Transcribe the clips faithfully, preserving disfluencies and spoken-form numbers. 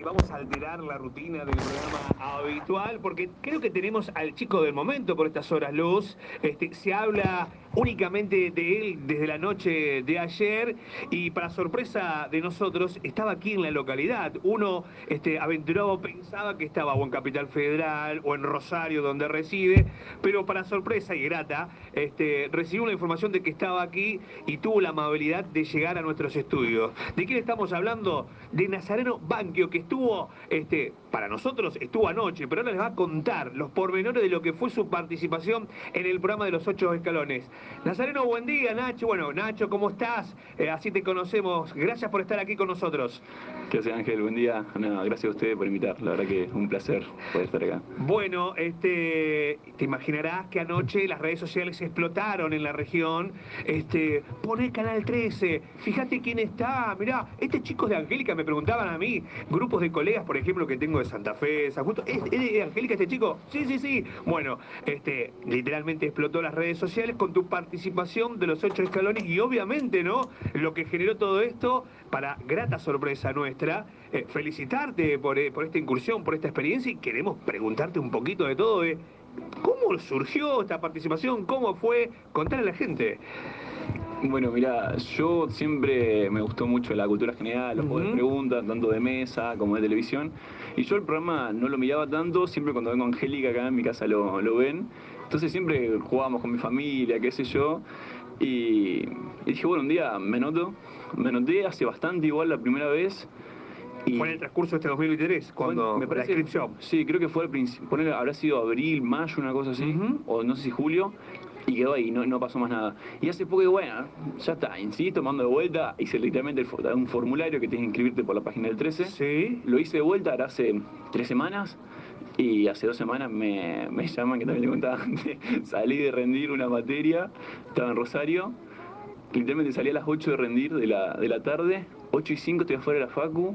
Vamos a alterar la rutina del programa habitual porque creo que tenemos al chico del momento por estas horas, Luz. Este, se habla únicamente de él desde la noche de ayer y para sorpresa de nosotros estaba aquí en la localidad. Uno este, aventurado pensaba que estaba o en Capital Federal o en Rosario donde reside, pero para sorpresa y grata este, recibió la información de que estaba aquí y tuvo la amabilidad de llegar a nuestros estudios. ¿De quién estamos hablando? De Nazareno Banquio, que estuvo, este, para nosotros estuvo anoche, pero ahora les va a contar los pormenores de lo que fue su participación en el programa de los ocho escalones. Nazareno, buen día, Nacho. Bueno, Nacho, ¿cómo estás? Eh, así te conocemos. Gracias por estar aquí con nosotros. ¿Qué hace, Ángel? Buen día. No, gracias a ustedes por invitar. La verdad que es un placer poder estar acá. Bueno, este, te imaginarás que anoche las redes sociales explotaron en la región. Este, poné Canal trece, fíjate quién está, mirá, este chico es de Angélica, me preguntaban a mí, grupos de colegas, por ejemplo, que tengo de Santa Fe, San Justo, ¿es, es de Angélica este chico? Sí, sí, sí. Bueno, este, literalmente explotó las redes sociales con tu participación de los ocho escalones y obviamente, ¿no? Lo que generó todo esto, para grata sorpresa nuestra, eh, felicitarte por, eh, por esta incursión, por esta experiencia y queremos preguntarte un poquito de todo, de cómo surgió esta participación, cómo fue, contarle a la gente. Bueno, mira, yo siempre me gustó mucho la cultura general, los juegos de Ujú. preguntas, tanto de mesa como de televisión. Y yo el programa no lo miraba tanto, siempre cuando vengo a Angélica acá en mi casa lo, lo ven. Entonces siempre jugábamos con mi familia, qué sé yo. Y, y dije, bueno, un día me noto, me noté hace bastante igual la primera vez. Fue en el Y transcurso de este dos mil veintitrés, fue- cuando me la parece, inscripción. sí, creo que fue al principio, poner, habrá sido abril, mayo, una cosa así, Ujú. o no sé si julio, y quedó ahí, no, no pasó más nada. Y hace poco, bueno, ya está, insisto, mando de vuelta, hice literalmente el fo- un formulario que tienes que inscribirte por la página del trece, Sí. lo hice de vuelta, ahora hace tres semanas, y hace dos semanas me, me llaman, que también te contaba antes, salí de rendir una materia, estaba en Rosario, literalmente salí a las ocho de rendir de la, de la tarde, ocho y cinco estoy afuera de la facu,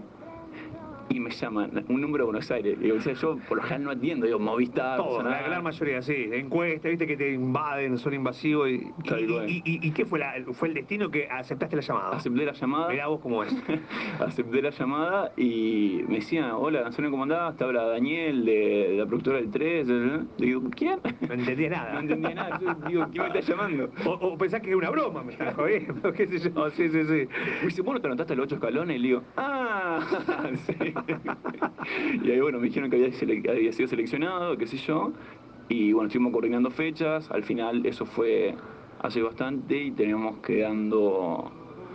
y me llaman, un número de Buenos Aires. Y, o sea, yo por lo general no atiendo, digo, Movistar, Todos, la gran Sonar, mayoría, sí. Encuestas, viste que te invaden, son invasivos. ¿Y, y, tal cual. y, y- y qué fue, la, fue el destino que aceptaste la llamada? Acepté la llamada, Mirá vos cómo es. acepté la llamada y me decían, hola, Nacional, ¿cómo andás? Te habla Daniel, de, de la productora del tres. Le digo, ¿quién? No entendía No nada. entendía nada. Yo digo, ¿quién me está llamando? O, o pensás que es una broma, me estás jodiendo, qué sé yo. Sí, sí, sí. Me dice, ¿vos no te anotaste a los ocho escalones? Y le digo, ah, sí. Y ahí, bueno, me dijeron que había, sele- que había sido seleccionado, qué sé yo. Y bueno, estuvimos coordinando fechas. Al final, eso fue hace bastante y tenemos quedando.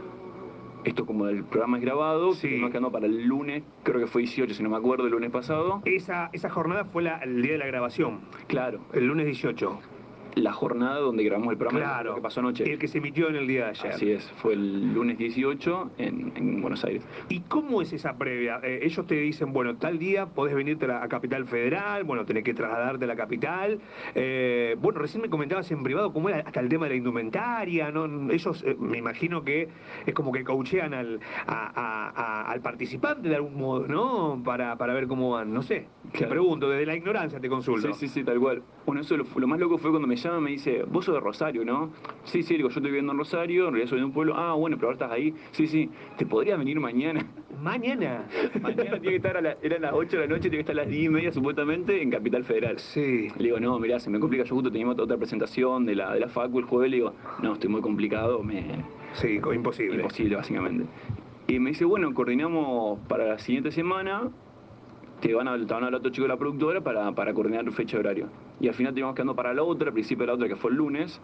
Esto, como el programa es grabado, tenemos Sí. quedando para el lunes, creo que fue dieciocho, si no me acuerdo, el lunes pasado. Esa, esa jornada fue la- el día de la grabación, Claro, el lunes dieciocho. la jornada donde grabamos el programa, lo, lo que Claro, pasó anoche. el que se emitió en el día de ayer. Así es, fue el lunes dieciocho en, en Buenos Aires. ¿Y cómo es esa previa? Eh, ellos te dicen, bueno, tal día podés venirte a, la, a Capital Federal, bueno, tenés que trasladarte a la capital. Eh, bueno, recién me comentabas en privado cómo era hasta el tema de la indumentaria, ¿no? Ellos, eh, me imagino que es como que coachean al, a- a- a- al participante de algún modo, ¿no? Para, para ver cómo van, no sé. Te Claro. pregunto, desde la ignorancia te Sí, consulto. sí, sí, tal cual. Bueno, eso lo, lo más loco fue cuando me llama y me dice, vos sos de Rosario, ¿no? Sí, sí, digo, yo estoy viviendo en Rosario, en realidad soy de un pueblo. Ah, bueno, pero ahora estás ahí. Sí, sí, ¿te podrías venir mañana? Mañana. Mañana tiene que estar a la, eran las ocho de la noche, tiene que estar a las diez y media supuestamente en Capital Federal. Sí. Le digo, no, mirá, se me complica, yo justo teníamos otra presentación de la, de la facu el jueves, le digo, no, estoy muy complicado, me... Sí, co- imposible. imposible básicamente. Y me dice, bueno, coordinamos para la siguiente semana, te van a, te van a hablar otro chico de la productora para, para coordinar fecha y horario. Y al final teníamos quedando para la otra, al principio de la otra que fue el lunes.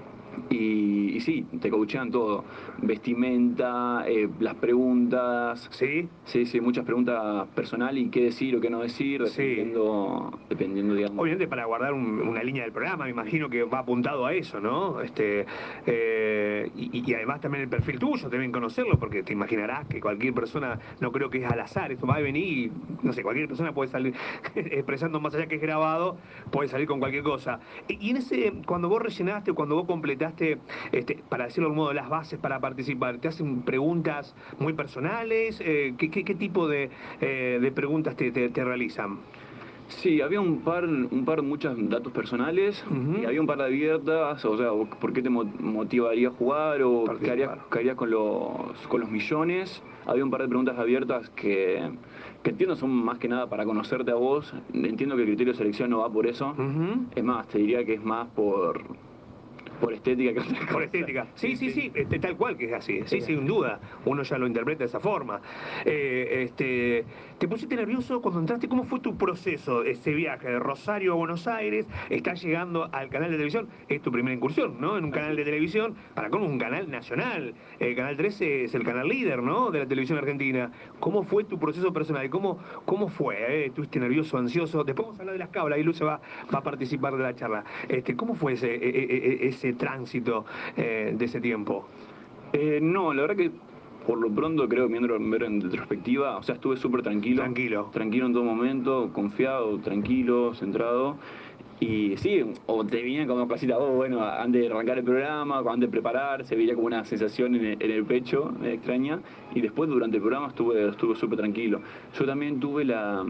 Y, y sí, te coachean todo. Vestimenta, eh, las preguntas. ¿Sí? Sí, sí, muchas preguntas personal y qué decir o qué no decir, Sí. dependiendo, dependiendo, digamos. Obviamente para guardar un- una línea del programa, me imagino que va apuntado a eso, ¿no? Este, eh, y, y además también el perfil tuyo, deben conocerlo, porque te imaginarás que cualquier persona, no creo que es al azar, esto va a venir y, no sé, cualquier persona puede salir expresando más allá que es grabado, puede salir con cualquier cosa. Y, y en ese, cuando vos rellenaste o cuando vos completaste, este, para decirlo de algún modo, las bases para participar, ¿te hacen preguntas muy personales? Eh, ¿qué, qué- qué tipo de, eh, de preguntas te, te- te realizan? Sí, había un par, un par, muchos datos personales, Ujú. y había un par de abiertas, o sea, ¿por qué te mo- motivaría a jugar? O qué harías, Participar. qué harías con los, con los millones. Había un par de preguntas abiertas que, que entiendo son más que nada para conocerte a vos. Entiendo que el criterio de selección no va por eso. Ujú. Es más, te diría que es más por, por estética que otra cosa. Por estética. Sí, sí, sí, este, tal cual que es así. Sí, sin duda. Uno ya lo interpreta de esa forma. Eh, este, ¿te pusiste nervioso cuando entraste? ¿Cómo fue tu proceso, ese viaje de Rosario a Buenos Aires? Estás llegando al canal de televisión. Es tu primera incursión, ¿no? En un canal de televisión. Para con un canal nacional. El Canal trece es el canal líder, ¿no? De la televisión argentina. ¿Cómo fue tu proceso personal? ¿Cómo, cómo fue? Eh? ¿Estuviste nervioso, ansioso? Después vamos a hablar de las cablas. Ahí Luce va, va a participar de la charla. Este, ¿Cómo fue ese, e- e- e- ese tránsito eh, de ese tiempo? Eh, no, la verdad que por lo pronto creo que viendo en en retrospectiva, o sea, estuve súper tranquilo. Tranquilo. Tranquilo en todo momento, confiado, tranquilo, centrado. Y sí, o te venía como cosita, oh, bueno, antes de arrancar el programa, antes de preparar, se veía como una sensación en el, en el pecho eh, extraña. Y después durante el programa estuve estuve súper tranquilo. Yo también tuve la...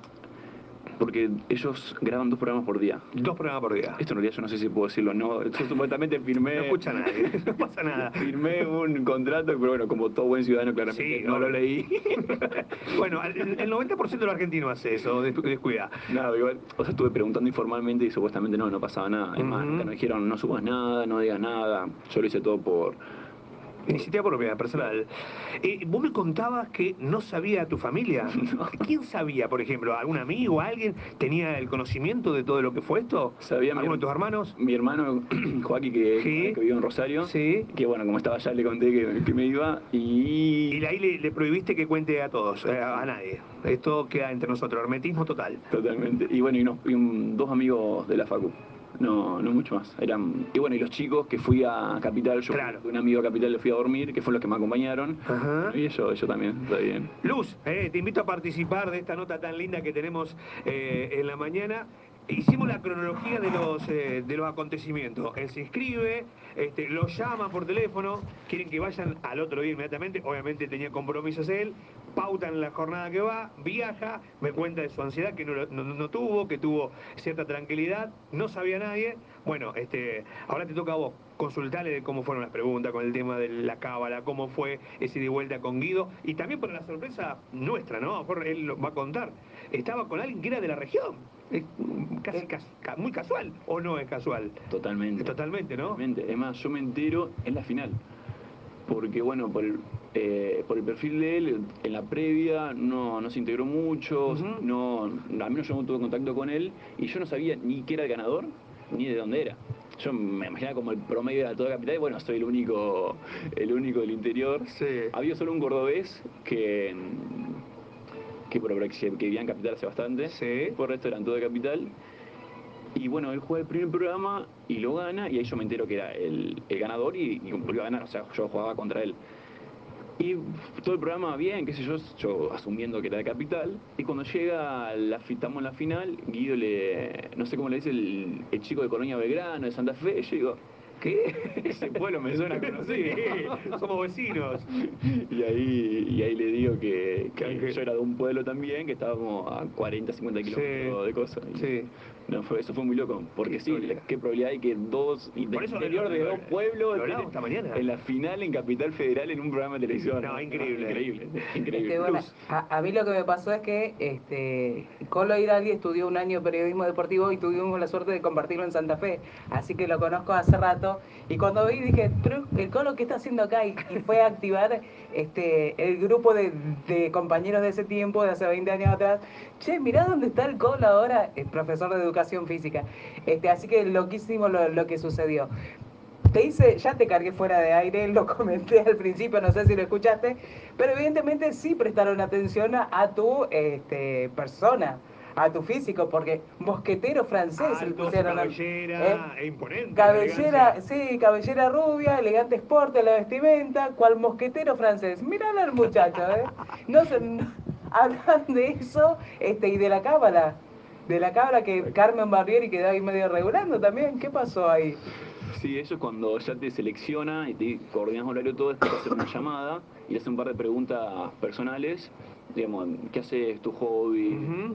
Porque ellos graban dos programas por día. Dos programas por día. Esto en realidad yo no sé si puedo decirlo, no. Yo supuestamente firmé... No escucha a nadie, no pasa nada. Firmé un contrato, pero bueno, como todo buen ciudadano claramente Sí, no lo obvio. leí. Bueno, el, el noventa por ciento de los argentinos hace eso, des- descuida. Nada, igual, o sea, estuve preguntando informalmente y supuestamente no, no pasaba nada. Es más, Ujú. nunca nos dijeron no subas nada, no digas nada. Yo lo hice todo por... Iniciativa propia, personal. Eh, vos me contabas que no sabía tu familia. ¿Quién sabía, por ejemplo? ¿Algún amigo, alguien tenía el conocimiento de todo lo que fue esto? Sabía mi, ¿Alguno de tus hermanos? mi hermano Joaquín, que, Sí. que vive en Rosario, Sí. que bueno, como estaba allá le conté que, que me iba y... Y ahí le, le prohibiste que cuente a todos, eh, a nadie. Esto queda entre nosotros, hermetismo total. Totalmente. Y bueno, y, nos- y un- dos amigos de la facu. No, no mucho más. Eran, y bueno, y los chicos que fui a Capital, yo Claro. de un amigo a Capital le fui a dormir, que fue los que me acompañaron. Ajá. Bueno, y ellos, ellos también, está bien. Luz, eh, te invito a participar de esta nota tan linda que tenemos eh, en la mañana. Hicimos la cronología de los, eh, de los acontecimientos. Él se inscribe, este, lo llaman por teléfono, quieren que vayan al otro día inmediatamente. Obviamente tenía compromisos él, pautan la jornada que va, viaja, me cuenta de su ansiedad que no, lo- no- no tuvo, que tuvo cierta tranquilidad, no sabía nadie. Bueno, este, ahora te toca a vos consultarle de cómo fueron las preguntas con el tema de la cábala, cómo fue ese ida y vuelta con Guido, y también por la sorpresa nuestra, ¿no? A lo mejor él lo va a contar. Estaba con alguien que era de la región. Es casi cas- ca- muy casual, ¿o no es casual? Totalmente. Totalmente, ¿no? Totalmente. Es más, yo me entero en la final. Porque bueno, por el, eh, por el perfil de él, en la previa no, no se integró mucho, Ujú. no, al menos yo no tuve contacto con él, y yo no sabía ni qué era el ganador, ni de dónde era. Yo me imaginaba como el promedio de toda Capital, y bueno, soy el único, el único del interior. Sí. Había solo un cordobés que, que, por- que vivía en Capital hace bastante, Sí. por el resto eran todo de Capital. Y bueno, él juega el primer programa y lo gana, y ahí yo me entero que era el, el ganador y, y volvió a ganar, o sea, yo jugaba contra él. Y todo el programa bien, qué sé yo, yo asumiendo que era de Capital. Y cuando llega, la, fi- estamos en la final, Guido le, no sé cómo le dice el, el chico de Colonia Belgrano, de Santa Fe, yo digo, ¿Qué? ese pueblo me suena conocido. Sí, somos vecinos. Y ahí, y ahí le digo que, Que- que que- yo era de un pueblo también, que estábamos a cuarenta, cincuenta kilómetros de cosas. Y Sí. no, fue, eso fue muy loco, porque Qué sí, historia. qué probabilidad hay que dos, y Por del eso, interior lo- de lo- dos pueblos, lo hablábamos esta mañana. en la final en Capital Federal en un programa de televisión. No, increíble. Increíble, increíble. Este, bueno, Luz. a, a mí lo que me pasó es que este, Colo Irali estudió un año periodismo deportivo y tuvimos la suerte de compartirlo en Santa Fe, así que lo conozco hace rato. Y cuando vi dije, pero el Colo, ¿qué está haciendo acá? Y, y fue a activar este, el grupo de, de compañeros de ese tiempo, de hace veinte años atrás. Che, mirá dónde está el Colo ahora, el profesor de educación física. Este, así que loquísimo lo, lo que sucedió. Te hice, ya te cargué fuera de aire, lo comenté al principio, no sé si lo escuchaste, pero evidentemente sí prestaron atención a, a tu este, persona, a tu físico, porque mosquetero francés le Alto, su pusieron al- cabellera, ¿eh? e imponente. Cabellera, elegancia. sí, cabellera rubia, elegante sport, la vestimenta, cual mosquetero francés. Míralo al muchacho, ¿eh? No se, no- hablan de eso este, y de la cábala, de la cábala que Carmen Barbieri quedó ahí medio regulando también. ¿Qué pasó ahí? Sí, eso es cuando ya te selecciona y te coordinas horario todo, después te hacen una llamada y le hacen un par de preguntas personales, digamos, ¿qué haces? ¿Tu hobby? Ujú.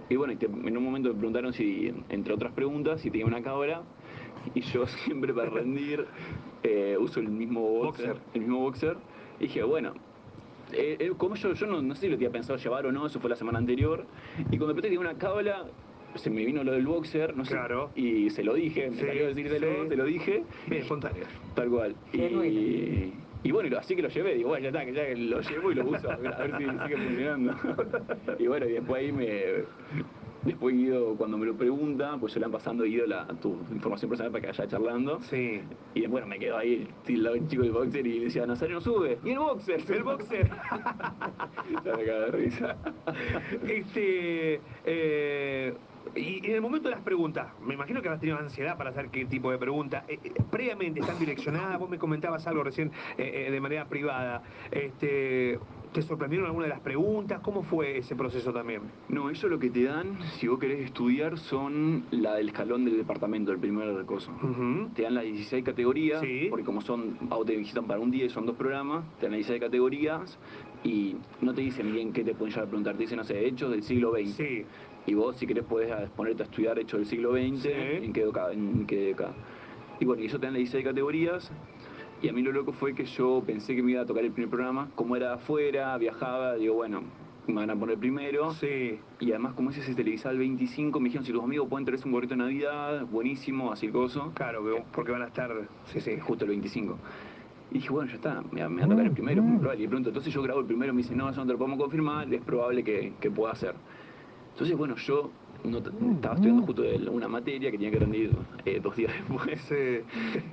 Y bueno, y te- en un momento me preguntaron si, entre otras preguntas, si tenía una cábala. Y yo siempre para rendir eh, uso el mismo boxer, Boxer. el mismo boxer. Y dije, bueno, eh, eh, como yo, yo no, no sé si lo tenía pensado llevar o no, eso fue la semana anterior. Y cuando empecé tenía una cábala, se me vino lo del boxer, no sé, Claro. y se lo dije, me Sí, salió a decírselo, sí. se lo dije, Bien, espontáneo. tal cual. Genuino. Y, y bueno, y lo- así que lo llevé, digo, bueno, ya está, que ya lo llevo y lo uso, a ver, a ver si sigue funcionando. Y bueno, y después ahí me... Después Guido, cuando me lo pregunta, pues se le han pasando a Guido la, tu información personal para que vaya charlando. Sí. Y bueno, me quedo ahí el, el chico del boxer y decía, Nazario sube. Y el boxer, El boxer. ya me cago de risa. Este, eh, y en el momento de las preguntas, me imagino que habrás tenido ansiedad para hacer qué tipo de pregunta. Eh, eh, previamente están direccionadas, vos me comentabas algo recién eh, eh, de manera privada. Este, ¿te sorprendieron alguna de las preguntas? ¿Cómo fue ese proceso también? No, ellos lo que te dan, si vos querés estudiar, son la del escalón del departamento, el primer coso. Ujú. Te dan las dieciséis categorías, Sí. porque como son, a vos te visitan para un día y son dos programas, te dan las dieciséis categorías y no te dicen bien qué te pueden llegar a preguntar, te dicen, no sé, hechos del siglo veinte. Sí. Y vos, si querés, podés ponerte a estudiar hechos del siglo veinte, Sí. en qué década, en qué década. Y bueno, y eso te dan las dieciséis categorías. Y a mí lo loco fue que yo pensé que me iba a tocar el primer programa. Como era afuera, viajaba, digo, bueno, me van a poner primero. Sí. Y además, como ese se televisaba el veinticinco, me dijeron, si tus amigos pueden traerse un gorrito de Navidad, buenísimo, así coso. Claro, que- porque van a estar. Sí, sí. Justo el veinticinco. Y dije, bueno, ya está, me, me va a tocar el primero, muy probable. Y de pronto, entonces yo grabo el primero, me dice, no, eso no te lo podemos confirmar, es probable que, que pueda hacer. Entonces, bueno, yo no t- estaba estudiando justo de una materia que tenía que rendir eh, dos días después. Sí.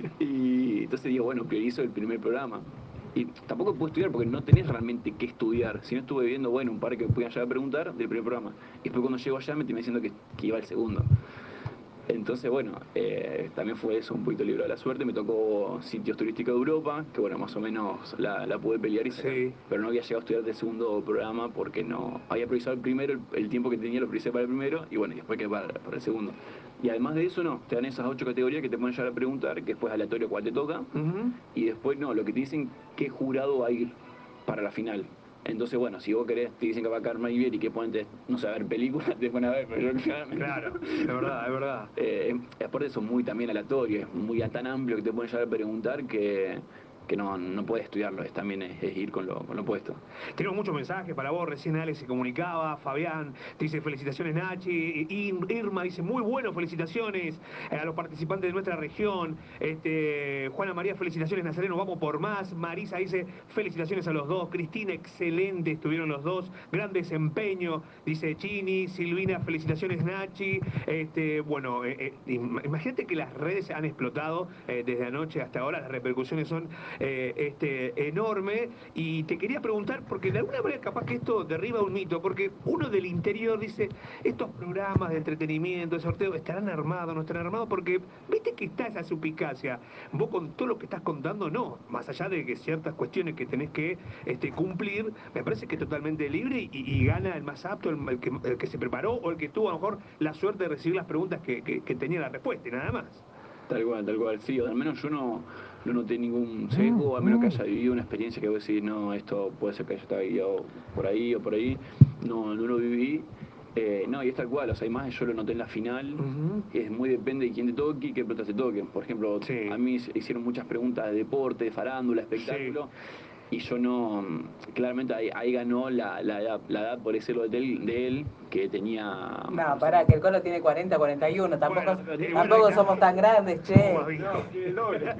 Y entonces digo, bueno, priorizo el primer programa. Y tampoco puedo estudiar porque no tenés realmente qué estudiar. Si no estuve viendo, bueno, un par que me podían llegar a preguntar del primer programa. Y después cuando llego allá me terminé diciendo que, que iba al segundo. Entonces, bueno, eh, también fue eso, un poquito libro de la suerte. Me tocó sitios turísticos de Europa, que bueno, más o menos la, la pude pelear y sacar. Sí. Pero no había llegado a estudiar del segundo programa porque no había priorizado el primero, el, el tiempo que tenía lo prioricé para el primero y bueno, y después quedé para, para el segundo. Y además de eso, no, te dan esas ocho categorías que te pueden llegar a preguntar, que después aleatorio cuál te toca. Ujú. Y después no, lo que te dicen qué jurado va a ir para la final. Entonces, bueno, si vos querés, te dicen que va a Carmen Iber y que ponen, no sé, a ver películas, te ponen a ver, pero yo claramente... Claro, es verdad, es verdad. Eh, aparte son muy también aleatorios, es muy tan amplio que te pueden llegar a preguntar que, que no, no puedes estudiarlo, es, también es, es ir con lo, con lo puesto. Tenemos muchos mensajes para vos, recién Alex se comunicaba, Fabián te dice felicitaciones Nachi, Ir- Irma dice muy bueno, felicitaciones eh, a los participantes de nuestra región, este, Juana María, felicitaciones Nazareno, vamos por más, Marisa dice felicitaciones a los dos, Cristina, excelente, estuvieron los dos, gran desempeño, dice Chini, Silvina, felicitaciones Nachi, este, bueno, eh, eh, im- imagínate que las redes han explotado eh, desde anoche hasta ahora, las repercusiones son eh, este, enormes y te quería preguntar, porque de alguna manera capaz que esto derriba un mito, porque uno del interior dice, estos programas de entretenimiento, de sorteo, ¿estarán armados, no estarán armados? Porque viste que está esa suspicacia. Vos con todo lo que estás contando, no. Más allá de que ciertas cuestiones que tenés que este, cumplir, me parece que es totalmente libre y, y gana el más apto, el, el que, el que se preparó o el que tuvo a lo mejor la suerte de recibir las preguntas que, que, que tenía la respuesta y nada más. Tal cual, tal cual, sí, o al menos yo no, no noté ningún sesgo, a menos que haya vivido una experiencia que vos decís, no, esto puede ser que haya estado guiado por ahí o por ahí, no, no lo viví. Eh, no, y es tal cual, o sea, además yo lo noté en la final, Ujú. es muy depende de quién te toque y qué preguntas te toquen. Por ejemplo, Sí. a mí se hicieron muchas preguntas de deporte, de farándula, Sí. espectáculo, y yo no, claramente ahí, ahí ganó la, la edad, la edad, por decirlo de él, de él, que tenía... No, pará, que el Colo tiene cuarenta, cuarenta y uno, tampoco, Bueno, y bueno, ahí tampoco está. somos tan grandes, che. Más bien. No, tiene el doble.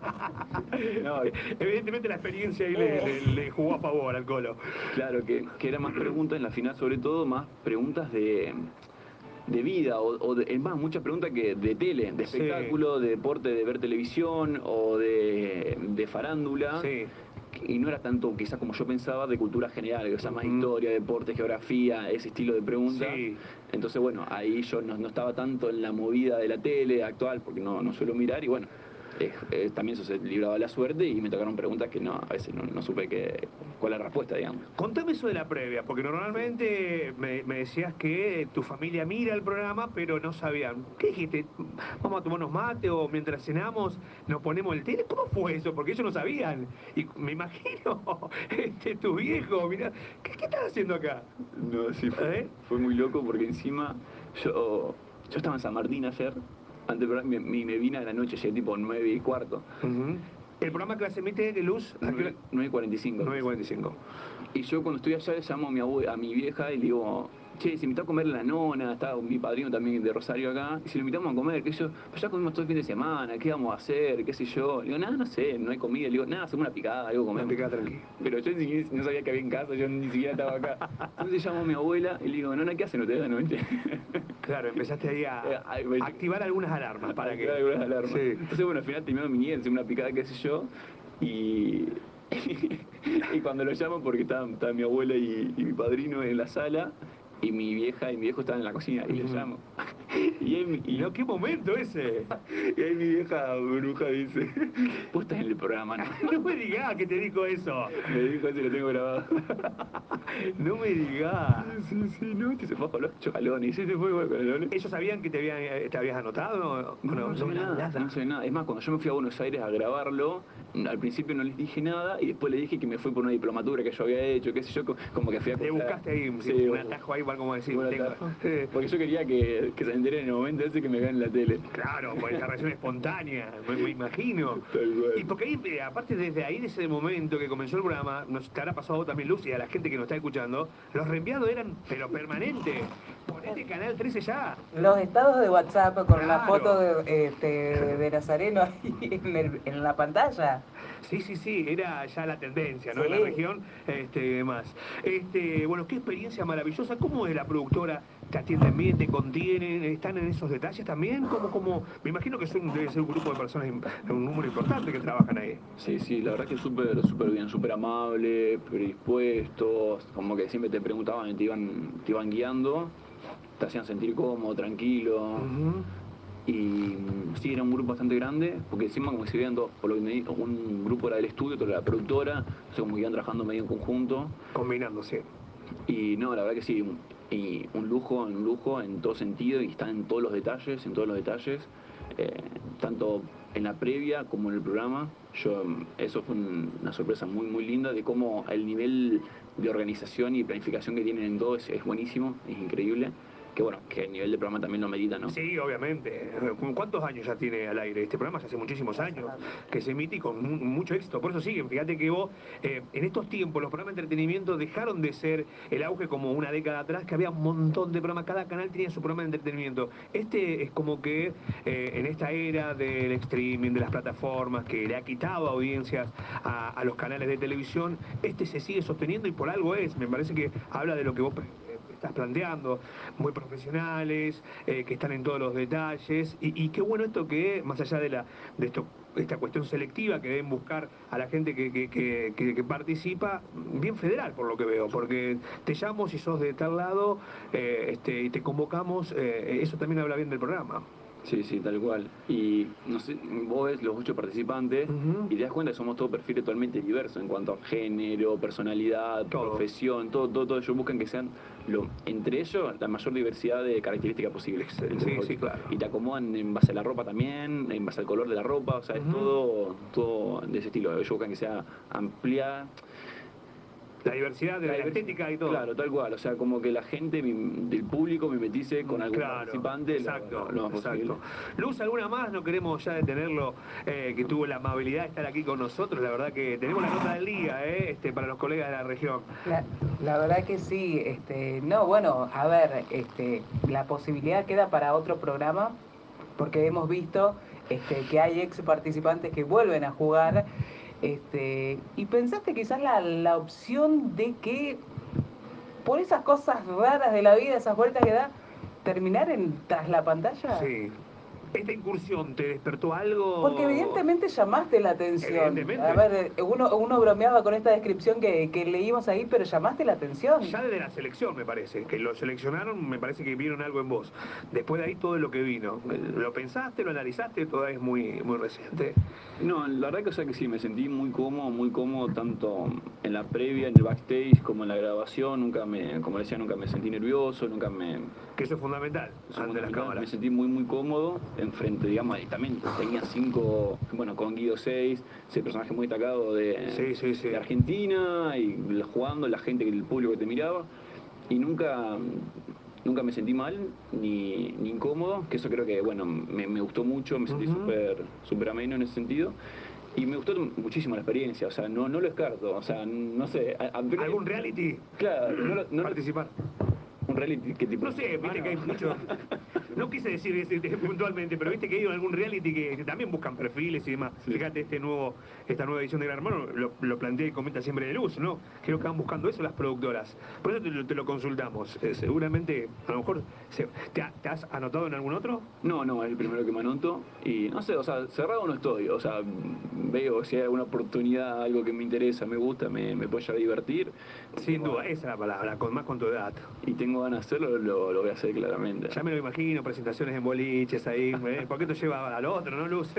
No, Evidentemente la experiencia ahí le, Eh. le- le jugó a favor al Colo. claro, que, que eran más preguntas en la final, sobre todo, más preguntas de, de vida, o, o de- es más, muchas preguntas que de tele, de Sí. espectáculo, de deporte, de ver televisión o de, de farándula. Sí. Y no era tanto, quizás como yo pensaba, de cultura general, o sea, más Ujú. historia, deporte, geografía, ese estilo de preguntas. Sí. Entonces, bueno, ahí yo no, no estaba tanto en la movida de la tele actual, porque no, no suelo mirar, y bueno, eh, eh, también eso se libraba la suerte y me tocaron preguntas que no, a veces no, no supe que, cuál es la respuesta, digamos. Contame eso de la previa, porque normalmente me, me decías que tu familia mira el programa, pero no sabían. ¿Qué dijiste? ¿Vamos a tomarnos mate o mientras cenamos nos ponemos el tele? ¿Cómo fue eso? Porque ellos no sabían. Y me imagino, este, tu viejo, mirá, ¿qué, qué estás haciendo acá? No, sí, fue, ¿Eh? fue muy loco porque encima yo, yo estaba en San Martín ayer, antes de me, me, me vine a la noche, llegué tipo nueve y cuarto. Ujú. ¿El programa que se emite de luz? ¿A qué hora? nueve y cuarenta y cinco. nueve y cuarenta y cinco. Y yo cuando estoy allá le llamo a mi, abue- a mi vieja y le digo, che, se invitó a comer la nona, está mi padrino también de Rosario acá, y si lo invitamos a comer, que yo, pues ya comimos todo el fin de semana, ¿qué vamos a hacer? ¿Qué sé yo? Le digo, nada, no sé, no hay comida. Le digo, nada, hacemos una picada, algo Una comemos. picada tranquila. Pero yo ni siquiera- no sabía que había en casa, yo ni siquiera estaba acá. Entonces llamo a mi abuela y le digo, nona, ¿qué hacen ustedes de noche? Claro, empezaste ahí a Eh, ay, me- activar algunas alarmas para activar que... algunas alarmas. Sí. Entonces, bueno, al final terminó mi nieta, una picada, qué sé yo, y... y cuando lo llamo, porque estaban estaba mi abuela y, y mi padrino en la sala, y mi vieja y mi viejo estaban en la cocina, y le Ujú. llamo. Y, ahí mi- y- No, qué momento ese. y ahí mi vieja bruja dice, vos estás en el programa, ¿no? No me digas que te dijo eso. Me dijo eso y lo tengo grabado. No me digas. Sí, sí, no, este se fue con los chocalones, y sí, se fue igual con el doble. ¿Ellos sabían que te, habían, eh, te habías anotado? No, no, no sabía nada, no sabía nada. Es más, cuando yo me fui a Buenos Aires a grabarlo, al principio no les dije nada y después les dije que me fui por una diplomatura que yo había hecho, qué sé yo, co- como que fui a Te comprar. buscaste ahí Sí, un bueno, atajo ahí para como decir, un tengo... atajo. eh, Porque yo quería que, que se enteren en el momento ese que me vean en la tele. Claro, por esta reacción espontánea, me, me imagino. Tal cual. Y porque ahí, eh, aparte desde ahí, de ese momento que comenzó el programa, nos te habrá pasado a vos también, Lucy, a la gente que nos está escuchando, los reenviados eran, pero permanentes. Ponete Canal trece ya. Los estados de WhatsApp con la Claro. foto de, este, de Nazareno ahí en, el- en la pantalla. Sí, sí, sí, era ya la tendencia, ¿no? En la Sí. región, este, y demás. Este, bueno, qué experiencia maravillosa. ¿Cómo es la productora? ¿Te atienden bien, te contienen? ¿Están en esos detalles también? ¿Cómo, cómo? Me imagino que son, debe ser un grupo de personas, un número importante que trabajan ahí. Sí, sí, la verdad que súper, súper bien, súper amable, predispuestos, como que siempre te preguntaban y te iban, te iban guiando, te hacían sentir cómodo, tranquilo. Ujú. Y mm, sí, era un grupo bastante grande, porque encima como que se veían dos, por lo que me dijo, un grupo era del estudio, otro era la productora, o sea, como que iban trabajando medio en conjunto. Combinándose. Y no, la verdad que sí, un, y un lujo, un lujo en todo sentido, y están en todos los detalles, en todos los detalles, eh, tanto en la previa como en el programa. Yo, mm, eso fue un- una sorpresa muy, muy linda de cómo el nivel de organización y planificación que tienen en todo es, es buenísimo, es increíble. Que bueno, que el nivel de programa también lo medita, ¿no? Sí, obviamente. ¿Cuántos años ya tiene al aire este programa? Ya hace muchísimos años que se emite y con mu- mucho éxito. Por eso siguen. Fíjate que vos, eh, en estos tiempos, los programas de entretenimiento dejaron de ser el auge como una década atrás, que había un montón de programas. Cada canal tenía su programa de entretenimiento. Este es como que eh, en esta era del streaming, de las plataformas, que le ha quitado audiencias a, a los canales de televisión, este se sigue sosteniendo y por algo es. Me parece que habla de lo que vos eh, estás planteando. Muy profesionales, eh, que están en todos los detalles. Y, y qué bueno esto que, más allá de, la, de esto, esta cuestión selectiva que deben buscar a la gente que, que, que, que- que participa, bien federal por lo que veo, porque te llamo si sos de tal lado eh, este, y te convocamos, eh, eso también habla bien del programa. Sí, sí, tal cual. Y no sé, vos ves los ocho participantes Ujú. y te das cuenta que somos todos perfiles totalmente diversos en cuanto a género, personalidad, Todo. profesión, todo, todo, todo. Ellos buscan que sean, lo, entre ellos, la mayor diversidad de características posibles. Ex- entre sí, los sí, ocho. claro. Y te acomodan en base a la ropa también, en base al color de la ropa, o sea, es Ujú. todo, todo de ese estilo. Ellos buscan que sea amplia. La diversidad de la, La diversidad. estética y todo. Claro, tal cual. O sea, como que la gente mi- del público mimetice con algún Claro, participante lo, exacto, lo- lo más posible. exacto. Luz, ¿alguna más? No queremos ya detenerlo, eh, que tuvo la amabilidad de estar aquí con nosotros. La verdad que tenemos la nota del día, eh, este, para los colegas de la región. La, la verdad que sí, este, no, bueno, a ver, este, la posibilidad queda para otro programa, porque hemos visto este, que hay ex participantes que vuelven a jugar, este, y pensaste quizás la, la opción de que por esas cosas raras de la vida, esas vueltas que da, terminar en tras la pantalla. Sí. ¿Esta incursión te despertó algo? Porque evidentemente llamaste la atención. Evidentemente. A ver, eh, uno, uno bromeaba con esta descripción que, que leímos ahí, pero llamaste la atención. Ya desde la selección, me parece, que lo seleccionaron, me parece que vieron algo en vos. Después de ahí todo lo que vino. ¿Lo pensaste, lo analizaste? Todavía es muy, muy reciente. No, la verdad que, o sea, que sí, me sentí muy cómodo, muy cómodo tanto en la previa, en el backstage, como en la grabación. Nunca me, como decía, nunca me sentí nervioso, nunca me... Que eso es fundamental, eso ante las cámaras. Me sentí muy, muy cómodo enfrente, digamos, y también tenía cinco, bueno, con Guido seis, ese personaje muy destacado de, Sí, sí, sí. de Argentina, y jugando, la gente, el público que te miraba, y nunca... Nunca me sentí mal ni, ni incómodo, que eso creo que, bueno, me, me gustó mucho, me sentí Ujú. súper súper ameno en ese sentido. Y me gustó muchísimo la experiencia, o sea, no, no lo descarto, o sea, no sé. a- a- ¿Algún reality? Claro, no, lo- no lo- Participar. un reality, ¿qué tipo? No sé, viste Ah, no. que hay muchos. No quise decir ese puntualmente, pero viste que hay algún reality que, que también buscan perfiles y demás. Sí. Fíjate, este nuevo, esta nueva edición de Gran Hermano lo, lo plantea y comenta siempre de luz, ¿no? Creo que van buscando eso las productoras. Por eso te, lo- te lo consultamos. Eh, seguramente, a lo mejor, se- ¿te, ha- te has anotado en algún otro? No, no, es el primero que me anoto. Y no sé, o sea, cerrado no estoy. O sea, veo si hay alguna oportunidad, algo que me interesa, me gusta, me, me puede llegar a divertir. Sin duda, esa es la palabra, con, más con tu edad. Y tengo ganas de hacerlo, lo, lo voy a hacer claramente. Ya me lo imagino, presentaciones en boliches ahí. ¿eh? ¿Por qué te lleva al otro, no, Luz?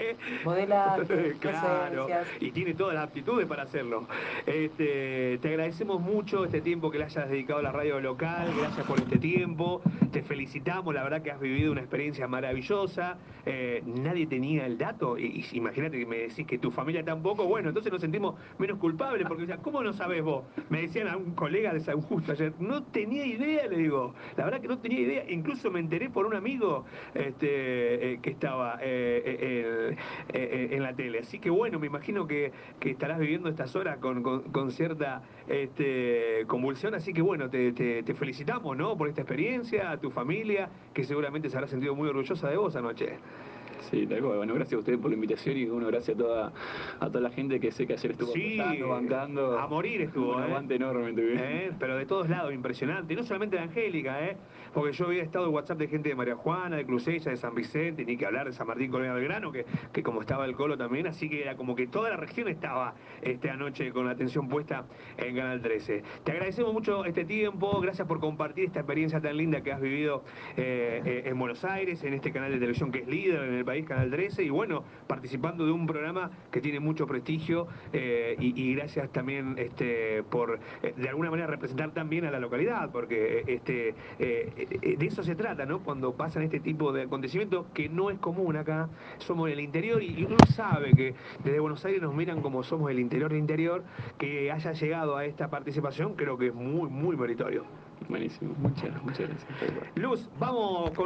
Modelaje, Claro, presencias. y tiene todas las aptitudes para hacerlo. Este, te agradecemos mucho este tiempo que le hayas dedicado a la radio local, gracias por este tiempo, te felicitamos, la verdad que has vivido una experiencia maravillosa. Eh, nadie tenía el dato, y, y imagínate que me decís que tu familia tampoco, bueno, entonces nos sentimos menos culpables, porque o sea, ¿cómo no sabés vos? Me decían a un colega de San Justo ayer, no tenía idea, le digo, la verdad que no tenía idea, incluso me enteré por un amigo este, eh, que estaba eh, eh, eh, eh, en la tele. Así que bueno, me imagino que, que estarás viviendo estas horas con, con, con cierta este, convulsión, así que bueno, te, te, te felicitamos, ¿no? Por esta experiencia, a tu familia, que seguramente se habrá sentido muy orgullosa de vos anoche. Sí, tal cual. Bueno, gracias a ustedes por la invitación y bueno, gracias a toda, a toda la gente que sé que ayer estuvo Sí, apoyando, bancando. a morir estuvo, Un ¿eh? aguante enorme tuvieron. ¿Eh? Pero de todos lados, impresionante. Y no solamente de Angélica, ¿eh? Porque yo había estado en WhatsApp de gente de María Juana, de Clusella, de San Vicente, ni que hablar de San Martín Colina Belgrano, que, que como estaba el Colo también, así que era como que toda la región estaba esta noche con la atención puesta en Canal trece. Te agradecemos mucho este tiempo, gracias por compartir esta experiencia tan linda que has vivido eh, eh, en Buenos Aires, en este canal de televisión que es líder en el país, Canal trece, y bueno, participando de un programa que tiene mucho prestigio eh, y, y gracias también este, por eh, de alguna manera representar también a la localidad, porque eh, este, eh, eh, de eso se trata, ¿no? Cuando pasan este tipo de acontecimientos que no es común acá, somos en el interior y, y uno sabe que desde Buenos Aires nos miran como somos el interior del interior, que haya llegado a esta participación creo que es muy, muy meritorio. Buenísimo, muchas, muchas gracias. Tal cual. Luz, vamos con